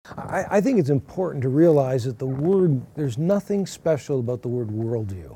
I think it's important to realize that there's nothing special about the word worldview.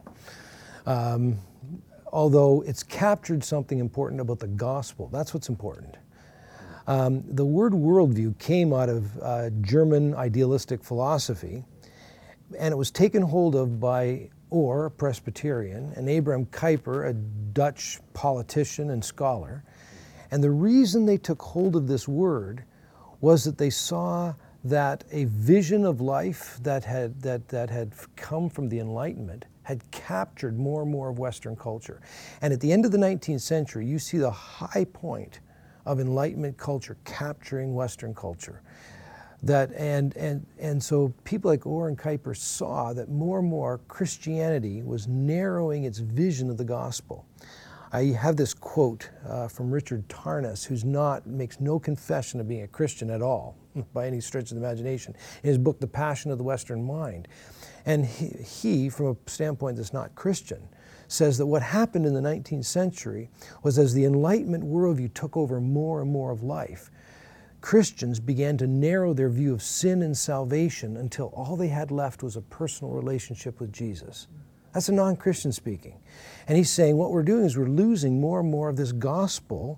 Although it's captured something important about the gospel. That's what's important. The word worldview came out of German idealistic philosophy, and it was taken hold of by Orr, a Presbyterian, and Abraham Kuyper, a Dutch politician and scholar. And the reason they took hold of this word was that they saw that a vision of life that had come from the Enlightenment had captured more and more of Western culture. And at the end of the 19th century, you see the high point of Enlightenment culture capturing Western culture. And so people like Orr and Kuyper saw that more and more Christianity was narrowing its vision of the gospel. I have this quote from Richard Tarnas, makes no confession of being a Christian at all, by any stretch of the imagination, in his book, The Passion of the Western Mind. And he, from a standpoint that's not Christian, says that what happened in the 19th century was as the Enlightenment worldview took over more and more of life, Christians began to narrow their view of sin and salvation until all they had left was a personal relationship with Jesus. That's a non-Christian speaking. And he's saying what we're doing is we're losing more and more of this gospel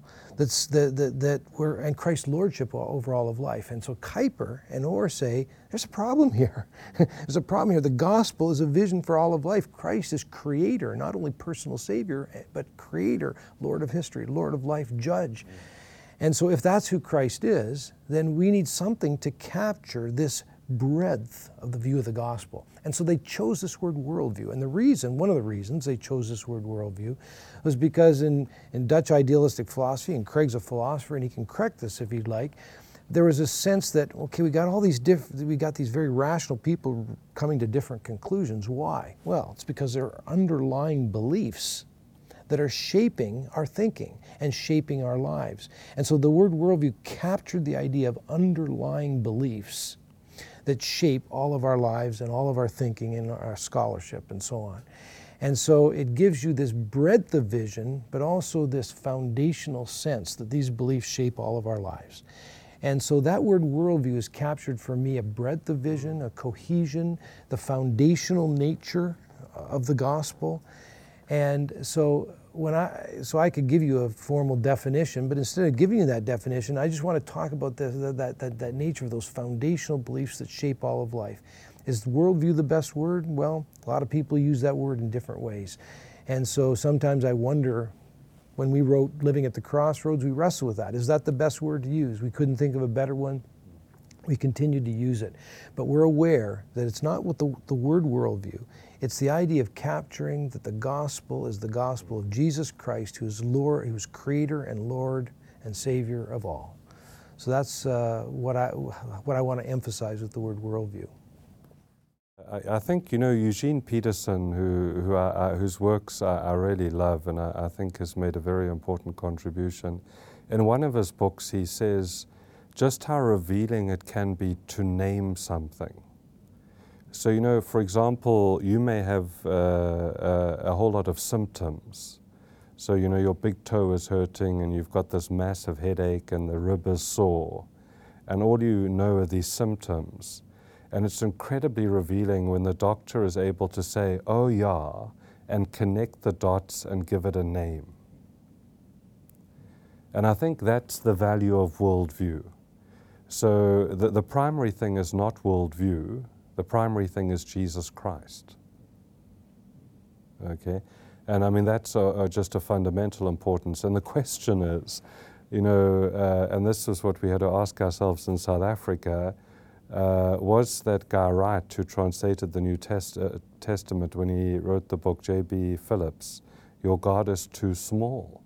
and Christ's lordship over all of life. And so Kuyper and Orr say, there's a problem here. There's a problem here. The gospel is a vision for all of life. Christ is creator, not only personal savior, but creator, Lord of history, Lord of life, judge. And so if that's who Christ is, then we need something to capture this breadth of the view of the gospel. And so they chose this word worldview. And one of the reasons they chose this word worldview was because in Dutch idealistic philosophy, and Craig's a philosopher and he can correct this if he'd like, there was a sense that, okay, we got these very rational people coming to different conclusions. Why? Well, it's because there are underlying beliefs that are shaping our thinking and shaping our lives. And so the word worldview captured the idea of underlying beliefs that shape all of our lives and all of our thinking and our scholarship and so on. And so it gives you this breadth of vision, but also this foundational sense that these beliefs shape all of our lives. And so that word worldview has captured for me a breadth of vision, a cohesion, the foundational nature of the gospel. And so I could give you a formal definition, but instead of giving you that definition, I just want to talk about that nature of those foundational beliefs that shape all of life. Is worldview the best word? Well, a lot of people use that word in different ways. And so sometimes I wonder, when we wrote Living at the Crossroads, we wrestled with that. Is that the best word to use? We couldn't think of a better one. We continued to use it. But we're aware that it's not what the word worldview. It's the idea of capturing that the gospel is the gospel of Jesus Christ, who is Lord, who is creator and Lord and Savior of all. So that's what I want to emphasize with the word worldview. I think, Eugene Peterson, whose works I really love and I think has made a very important contribution. In one of his books, he says just how revealing it can be to name something. So, for example, you may have a whole lot of symptoms. So, your big toe is hurting and you've got this massive headache and the rib is sore. And all you know are these symptoms. And it's incredibly revealing when the doctor is able to say, oh yeah, and connect the dots and give it a name. And I think that's the value of worldview. So the primary thing is not worldview. The primary thing is Jesus Christ. Okay? And I mean, that's just a fundamental importance. And the question is, and this is what we had to ask ourselves in South Africa, was that guy right who translated the New Testament when he wrote the book, J.B. Phillips, Your God is Too Small?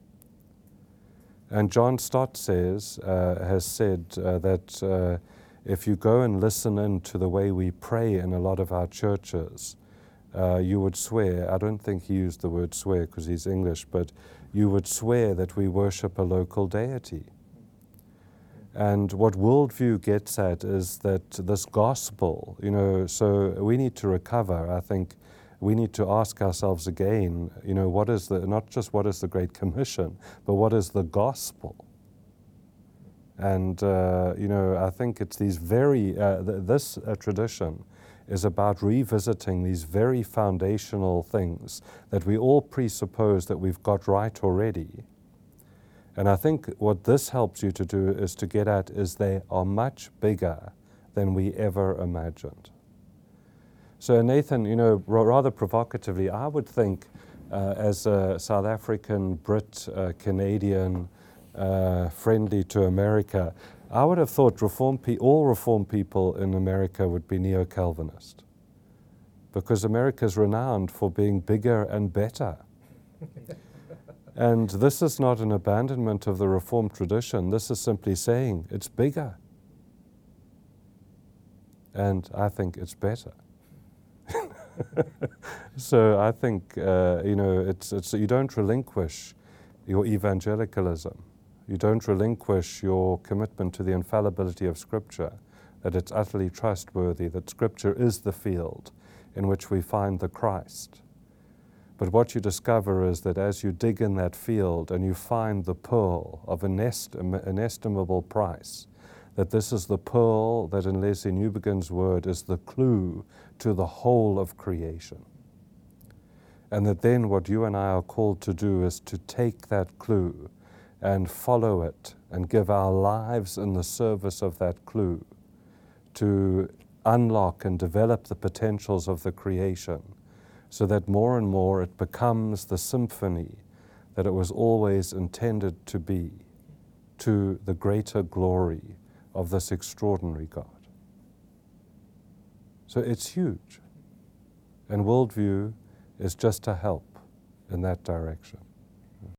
And John Stott has said that if you go and listen in to the way we pray in a lot of our churches, you would swear, I don't think he used the word swear because he's English, but you would swear that we worship a local deity. And what worldview gets at is that this gospel, so we need to recover. I think we need to ask ourselves again, what is not just what is the Great Commission, but what is the gospel? And, I think it's these this tradition is about revisiting these very foundational things that we all presuppose that we've got right already. And I think what this helps you to do is to get at is they are much bigger than we ever imagined. So Nathan, rather provocatively, I would think as a South African, Brit, Canadian, friendly to America, I would have thought all Reformed people in America would be neo-Calvinist, because America is renowned for being bigger and better. And this is not an abandonment of the Reformed tradition. This is simply saying it's bigger. And I think it's better. So I think, it's you don't relinquish your evangelicalism. You don't relinquish your commitment to the infallibility of Scripture, that it's utterly trustworthy, that Scripture is the field in which we find the Christ. But what you discover is that as you dig in that field and you find the pearl of inestimable price, that this is the pearl that, in Leslie Newbegin's word, is the clue to the whole of creation. And that then what you and I are called to do is to take that clue and follow it and give our lives in the service of that clue to unlock and develop the potentials of the creation, so that more and more it becomes the symphony that it was always intended to be, to the greater glory of this extraordinary God. So it's huge. And worldview is just a help in that direction.